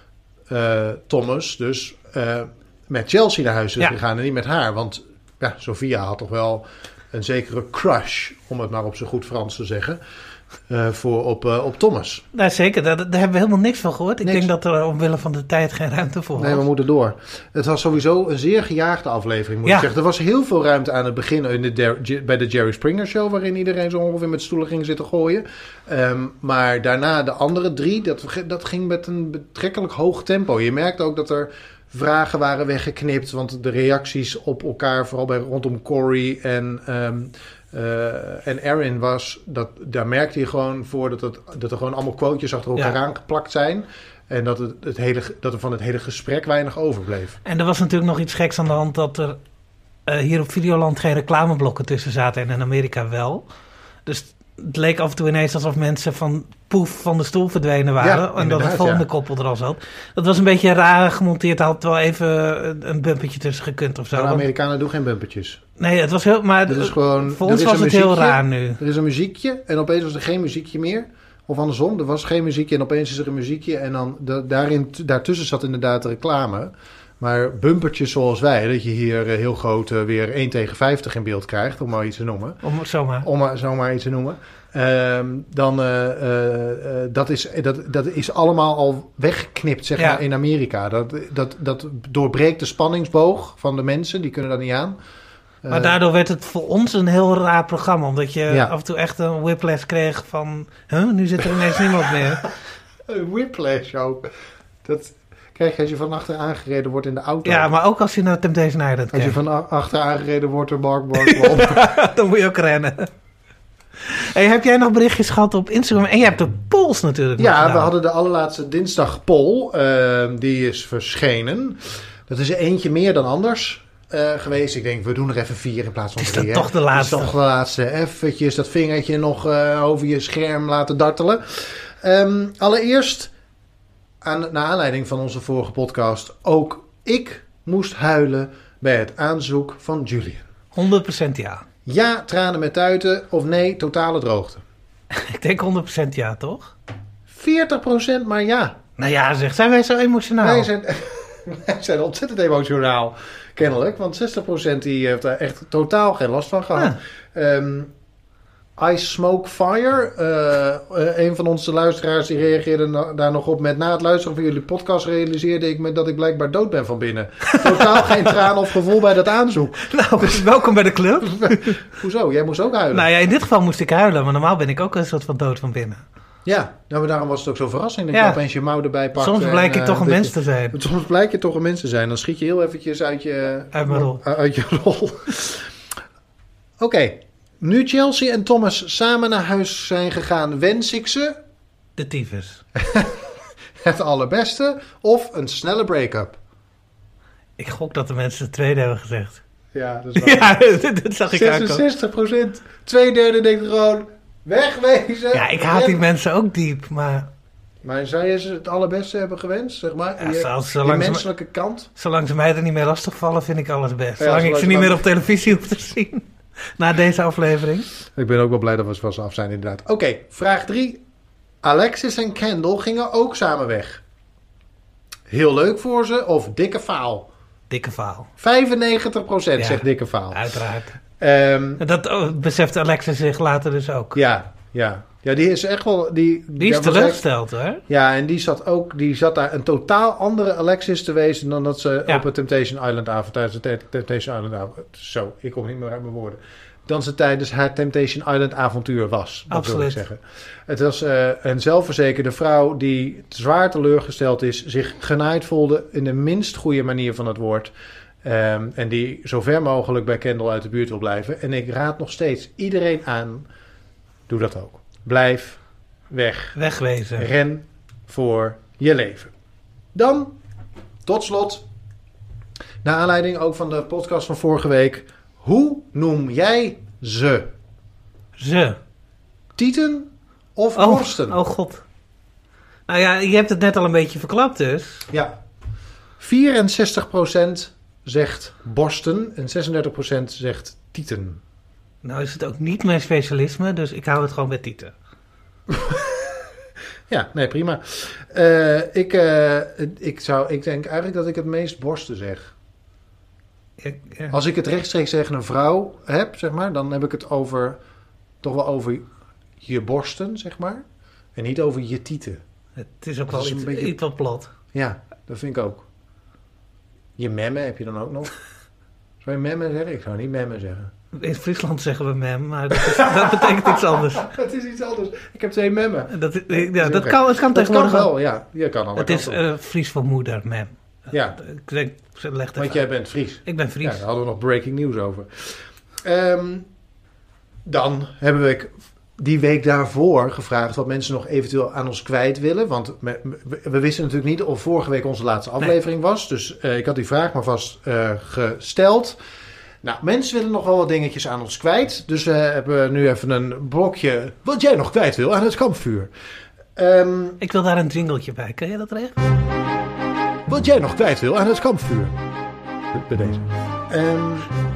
uh, Thomas dus uh, met Chelsea naar huis is ja. gegaan en niet met haar. Want ja, Sophia had toch wel een zekere crush, om het maar op zo goed Frans te zeggen, uh, voor op, uh, op Thomas. Nou, zeker, daar, daar hebben we helemaal niks van gehoord. Ik niks. denk dat er omwille van de tijd geen ruimte voor was. Nee, we moeten door. Het was sowieso een zeer gejaagde aflevering, moet ja. ik zeggen. Er was heel veel ruimte aan het begin in de Der- bij de Jerry Springer Show, waarin iedereen zo ongeveer met stoelen ging zitten gooien. Um, maar daarna de andere drie, dat, dat ging met een betrekkelijk hoog tempo. Je merkte ook dat er vragen waren weggeknipt, want de reacties op elkaar, vooral bij rondom Corey en, um, uh, en Erin was, dat, daar merkte je gewoon voor dat, het, dat er gewoon allemaal quotejes achter elkaar ja. aangeplakt zijn. En dat, het, het hele, dat er van het hele gesprek weinig overbleef. En er was natuurlijk nog iets geks aan de hand dat er uh, hier op Videoland geen reclameblokken tussen zaten en in Amerika wel. Dus het leek af en toe ineens alsof mensen van poef van de stoel verdwenen waren. Ja, en dat het volgende ja. koppel er al zat. Dat was een beetje raar gemonteerd. Had wel even een bumpertje tussen gekund of zo. De Amerikanen doen geen bumpertjes. Nee, het was heel... Maar is gewoon, voor ons was het heel raar nu. Er is een muziekje en opeens was er geen muziekje meer. Of andersom, er was geen muziekje en opeens is er een muziekje. En dan de, daarin, daartussen zat inderdaad de reclame. Maar bumpertjes zoals wij, dat je hier heel groot uh, weer één tegen vijftig in beeld krijgt, om maar iets te noemen. Om het zomaar. Om maar zomaar iets te noemen. Uh, dan, uh, uh, uh, dat, is, dat, dat is allemaal al weggeknipt, zeg ja. maar, in Amerika. Dat, dat, dat doorbreekt de spanningsboog van de mensen, die kunnen dat niet aan. Uh, maar daardoor werd het voor ons een heel raar programma, omdat je ja. af en toe echt een whiplash kreeg van, huh, nu zit er ineens niemand meer. Een whiplash ook. Dat krijg je als je van achter aangereden wordt in de auto. Ja, maar ook als je naar Temptation Island kijkt. Als je van achter aangereden wordt door Mark Mark. Dan moet je ook rennen. Hey, heb jij nog berichtjes gehad op Instagram? En je hebt de polls natuurlijk. Ja, we hadden de allerlaatste dinsdag poll. Uh, die is verschenen. Dat is er eentje meer dan anders uh, geweest. Ik denk, we doen er even vier in plaats van drie. Is dat toch de laatste? Dat is toch de laatste. Eventjes dat vingertje nog uh, over je scherm laten dartelen. Um, allereerst, aan, naar aanleiding van onze vorige podcast, ook ik moest huilen bij het aanzoek van Julian. honderd procent ja. Ja, tranen met tuiten of nee, totale droogte. Ik denk honderd procent ja, toch? veertig procent maar ja. Nou ja, zeg, zijn wij zo emotionaal? Wij zijn, wij zijn ontzettend emotionaal, kennelijk. Want zestig procent die heeft daar echt totaal geen last van gehad. Ja. Um, I Smoke Fire. Uh, uh, een van onze luisteraars die reageerde na, daar nog op met... Na het luisteren van jullie podcast realiseerde ik me dat ik blijkbaar dood ben van binnen. Totaal geen traan of gevoel bij dat aanzoek. Nou, dus welkom bij de club. Hoezo? Jij moest ook huilen. Nou ja, in dit geval moest ik huilen. Maar normaal ben ik ook een soort van dood van binnen. Ja, nou, maar daarom was het ook zo verrassend. Dat Ja. je opeens je mouw erbij pakt. Soms blijk en, ik toch uh, een dat mens je- te zijn. Soms blijk je toch een mens te zijn. Dan schiet je heel eventjes uit je... Uit mijn rol. Uit je rol. Oké. Okay. Nu Chelsea en Thomas samen naar huis zijn gegaan, wens ik ze De tyfus. het allerbeste of een snelle break-up. Ik gok dat de mensen het tweede hebben gezegd. Ja, dat is waar. Ja, dat zag ik aankomen. zesenzestig procent. Twee derde denkt gewoon, wegwezen. Ja, ik haat die mensen ook diep, maar Maar zou je ze het allerbeste hebben gewenst, zeg maar? Ja, je, zelfs je zolang ze- menselijke kant? zolang ze mij er niet meer lastigvallen, vind ik alles best. Ja, Zolang ik zolang ze ze niet maar- meer op televisie hoef te zien. Na deze aflevering. Ik ben ook wel blij dat we van ze af zijn, inderdaad. Oké, okay, vraag drie. Alexis en Kendall gingen ook samen weg. Heel leuk voor ze of dikke faal? Dikke faal. vijfennegentig procent Ja. zegt dikke faal. Uiteraard. Ehm, Dat oh, beseft Alexis zich later dus ook. ja, ja. Ja, die is echt wel... Die, Die is ja, was teleurgesteld hoor. echt- Ja, en die zat ook... Die zat daar een totaal andere Alexis te wezen dan dat ze Ja. op het Temptation Island avond... Tijdens de Te- Temptation Island avond... Zo, ik kom niet meer uit mijn woorden. Dan ze tijdens haar Temptation Island avontuur was. Dat wil ik Absoluut. zeggen. Het was eh, een zelfverzekerde vrouw die zwaar teleurgesteld is... zich genaaid voelde in de minst goede manier van het woord... Ehm, en die zo ver mogelijk bij Kendall uit de buurt wil blijven. En ik raad nog steeds iedereen aan... Doe dat ook. Blijf weg. Wegwezen. Ren voor je leven. Dan, tot slot, naar aanleiding ook van de podcast van vorige week. Hoe noem jij ze? Ze. Tieten of Oh, borsten? oh god. Nou ja, je hebt het net al een beetje verklapt dus. Ja. vierenzestig procent zegt borsten en zesendertig procent zegt tieten. Nou is het ook niet mijn specialisme, dus ik hou het gewoon bij tieten. Ja, nee, prima. Eh, ik, eh, ik, zou, ik denk eigenlijk dat ik het meest borsten zeg. Ja, ja. Als ik het rechtstreeks tegen een vrouw heb, zeg maar, dan heb ik het over, toch wel over je borsten, zeg maar. En niet over je tieten. Het is ook Dat wel is een iets, beetje- iets wat plat. Ja, dat vind ik ook. Je memmen heb je dan ook nog. Zou je memmen zeggen? Ik zou niet memmen zeggen. In Friesland zeggen we mem, maar dat, is, dat betekent iets anders. Het is iets anders. Ik heb twee memmen. Dat, ja, heel dat gek. kan, het kan Dat kan tegenwoordig wel. wel, ja. Je kan alle Het is kanten op. eh, Fries voor moeder, mem. Ja, Ik denk, ze legt het want jij bent Fries. Ik ben Ja, Fries. daar hadden we nog breaking news over. Ehm, dan hebben we die week daarvoor gevraagd wat mensen nog eventueel aan ons kwijt willen. Want we, we wisten natuurlijk niet of vorige week onze laatste aflevering was. Dus uh, ik had die vraag maar vast uh, gesteld. Nou, mensen willen nog wel wat dingetjes aan ons kwijt. Dus we hebben nu even een blokje wat jij nog kwijt wil aan het kampvuur. Um, Ik wil daar een jingletje bij. Kun je dat regelen? Wat jij nog kwijt wil aan het kampvuur. Bij deze. Um,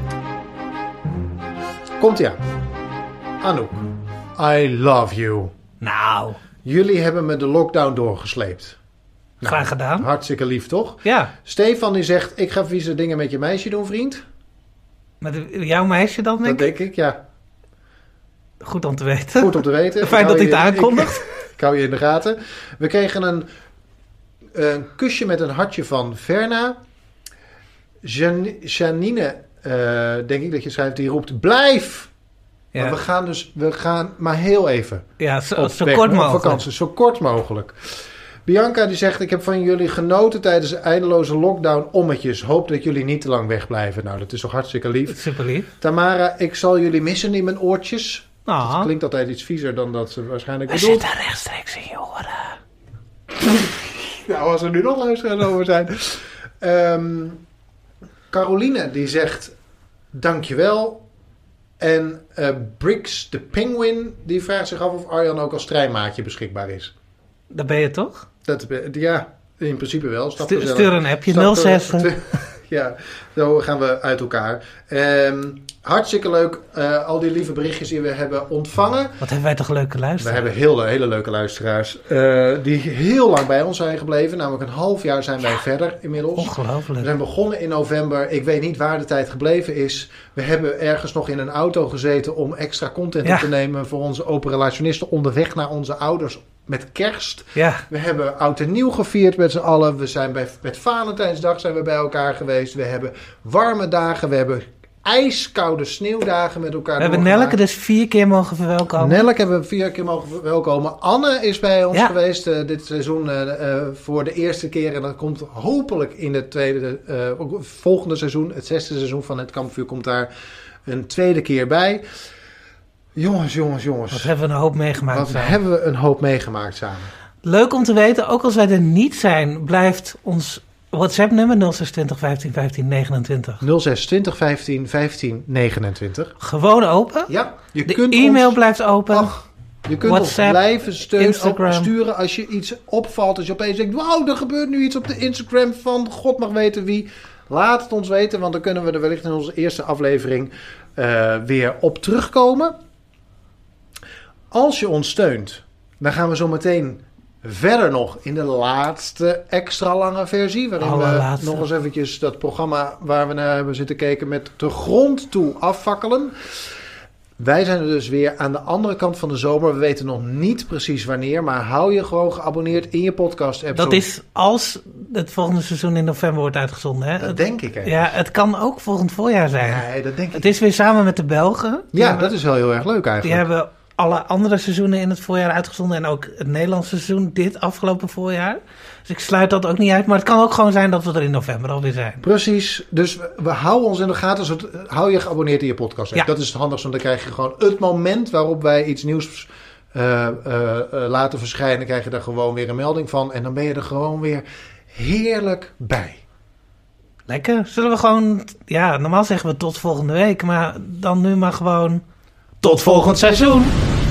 Komt-ie aan. Anouk, I love you. Nou, Jullie hebben me de lockdown doorgesleept. Nou, graag gedaan. Hartstikke lief, toch? Ja, Stefan die zegt, ik ga vieze dingen met je meisje doen, vriend. met jouw meisje dan, denk Dat ik? denk ik, ja. Goed om te weten. Goed om te weten. Fijn Ik dat hou hij het je- aankondigt. Ik, ik hou je in de gaten. We kregen een, een kusje met een hartje van Verna. Jan, Janine, uh, denk ik dat je schrijft, die roept, blijf! Ja, Maar we gaan dus, we gaan maar heel even ja zo, op zo weg, kort op mogelijk. vakantie, zo kort mogelijk. Bianca die zegt, ik heb van jullie genoten tijdens de eindeloze lockdown ommetjes. Hoop dat jullie niet te lang wegblijven. Nou, dat is toch hartstikke lief. Super lief. Tamara, ik zal jullie missen in mijn oortjes. Dat Nou, klinkt altijd iets viezer dan dat ze waarschijnlijk we bedoelt. zitten rechtstreeks in je oren. Nou, als er nu nog luisteraars over zijn. Um, Caroline die zegt, dankjewel. En uh, Brix de Penguin die vraagt zich af of Arjan ook als treinmaatje beschikbaar is. Daar ben je toch? Dat, ja, in principe wel. Stap Stuur, gezellig. stuur een appje Stap nul er- zes. Ja, zo gaan we uit elkaar. Um, hartstikke leuk. Uh, al die lieve berichtjes die we hebben ontvangen. Wat hebben wij toch leuke luisteraars. We hebben heel, hele leuke luisteraars. Uh, die heel lang bij ons zijn gebleven. Namelijk een half jaar zijn wij ja. verder inmiddels. Ongelooflijk. We zijn begonnen in november. Ik weet niet waar de tijd gebleven is. We hebben ergens nog in een auto gezeten om extra content ja. op te nemen voor onze open relationisten onderweg naar onze ouders met kerst. Ja. We hebben oud en nieuw gevierd met z'n allen. We zijn bij, met Valentijnsdag zijn we bij elkaar geweest. We hebben warme dagen. We hebben ijskoude sneeuwdagen met elkaar. We hebben Nelleke dus vier keer mogen verwelkomen. Nelleke hebben we vier keer mogen verwelkomen. Anne is bij ons ja. geweest uh, dit seizoen uh, uh, voor de eerste keer. En dat komt hopelijk in het tweede, uh, volgende seizoen. Het zesde seizoen van Het Kampvuur komt daar een tweede keer bij. Jongens, jongens, jongens. Wat hebben we een hoop meegemaakt Wat samen. hebben we een hoop meegemaakt samen. Leuk om te weten, ook als wij er niet zijn, blijft ons WhatsApp-nummer nul zes twintig vijftien vijftien negenentwintig. nul zes twintig vijftien vijftien negenentwintig. Gewoon open. Ja, je de kunt e-mail ons, blijft open. Ach, je kunt WhatsApp, ons blijven steun ook sturen als je iets opvalt. Als je opeens denkt, wauw, er gebeurt nu iets op de Instagram van God mag weten wie. Laat het ons weten, want dan kunnen we er wellicht in onze eerste aflevering uh, weer op terugkomen. Als je ons steunt, dan gaan we zo meteen verder nog in de laatste extra lange versie. Waarin Allerlaatste. we nog eens eventjes dat programma waar we naar hebben zitten kijken met de grond toe afvakkelen. Wij zijn er dus weer aan de andere kant van de zomer. We weten nog niet precies wanneer, maar hou je gewoon geabonneerd in je podcast-app. Dat zo. is als het volgende seizoen in november wordt uitgezonden. Hè? Dat het, denk ik. Hè? Ja, het kan ook volgend voorjaar zijn. Nee, dat denk ik. Het is weer samen met de Belgen. Die ja, hebben, dat is wel heel erg leuk eigenlijk. Die hebben alle andere seizoenen in het voorjaar uitgezonden. En ook het Nederlandse seizoen dit afgelopen voorjaar. Dus ik sluit dat ook niet uit. Maar het kan ook gewoon zijn dat we er in november alweer zijn. Precies. Dus we, we houden ons in de gaten. Zodat, hou je geabonneerd in je podcast. Ja. Dat is het handigste. Want dan krijg je gewoon het moment waarop wij iets nieuws uh, uh, uh, laten verschijnen. Krijg je daar gewoon weer een melding van. En dan ben je er gewoon weer heerlijk bij. Lekker. Zullen we gewoon... Ja, normaal zeggen we tot volgende week. Maar dan nu maar gewoon... Tot volgend seizoen!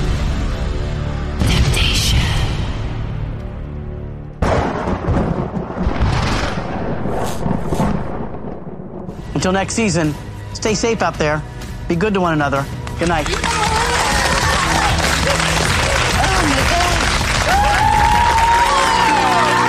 Until next season, stay safe out there. Be good to one another. Good night. Oh my God.